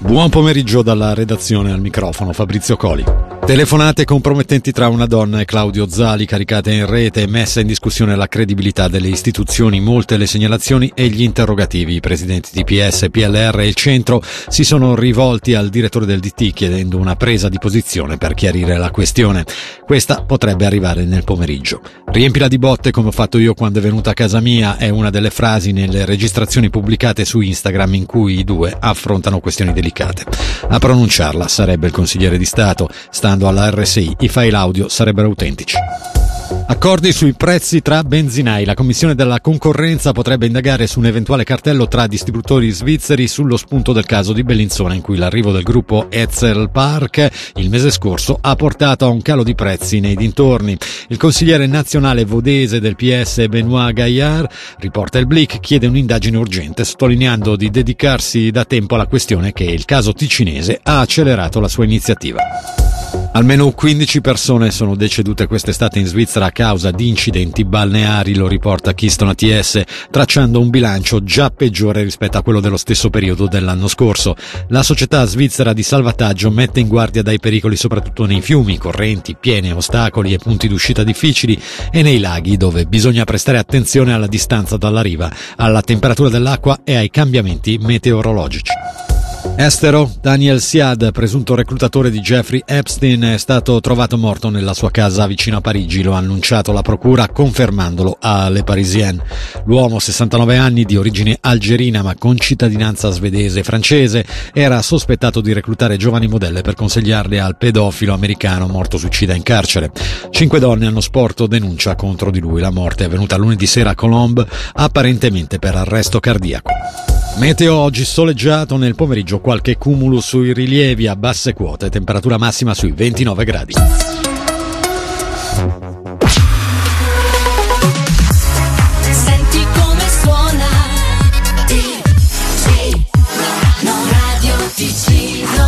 Buon pomeriggio dalla redazione, al microfono Fabrizio Coli. Telefonate compromettenti tra una donna e Claudio Zali, caricate in rete e messa in discussione la credibilità delle istituzioni. Molte le segnalazioni e gli interrogativi. I presidenti di PS, PLR e il centro si sono rivolti al direttore del DT chiedendo una presa di posizione per chiarire la questione. Questa potrebbe arrivare nel pomeriggio. Riempila di botte come ho fatto io quando è venuta a casa mia è una delle frasi nelle registrazioni pubblicate su Instagram in cui i due affrontano questioni delicate. A pronunciarla sarebbe il consigliere di Stato. Stando alla RSI, i file audio sarebbero autentici. Accordi sui prezzi tra benzinai. La Commissione della Concorrenza potrebbe indagare su un eventuale cartello tra distributori svizzeri sullo spunto del caso di Bellinzona, in cui l'arrivo del gruppo Etzel Park il mese scorso ha portato a un calo di prezzi nei dintorni. Il consigliere nazionale vodese del PS Benoît Gaillard, riporta il Blick, chiede un'indagine urgente, sottolineando di dedicarsi da tempo alla questione che il caso ticinese ha accelerato la sua iniziativa. Almeno 15 persone sono decedute quest'estate in Svizzera a causa di incidenti balneari, lo riporta Keystone ATS, tracciando un bilancio già peggiore rispetto a quello dello stesso periodo dell'anno scorso. La società svizzera di salvataggio mette in guardia dai pericoli soprattutto nei fiumi, correnti, piene, ostacoli e punti d'uscita difficili e nei laghi, dove bisogna prestare attenzione alla distanza dalla riva, alla temperatura dell'acqua e ai cambiamenti meteorologici. Estero, Daniel Siad, presunto reclutatore di Jeffrey Epstein, è stato trovato morto nella sua casa vicino a Parigi. Lo ha annunciato la procura, confermandolo a Le Parisien. L'uomo, 69 anni, di origine algerina ma con cittadinanza svedese e francese, era sospettato di reclutare giovani modelle per consigliarle al pedofilo americano morto suicida in carcere. 5 donne hanno sporto denuncia contro di lui. La morte è avvenuta lunedì sera a Colombes, apparentemente per arresto cardiaco. Meteo oggi soleggiato, nel pomeriggio qualche cumulo sui rilievi a basse quote, temperatura massima sui 29 gradi.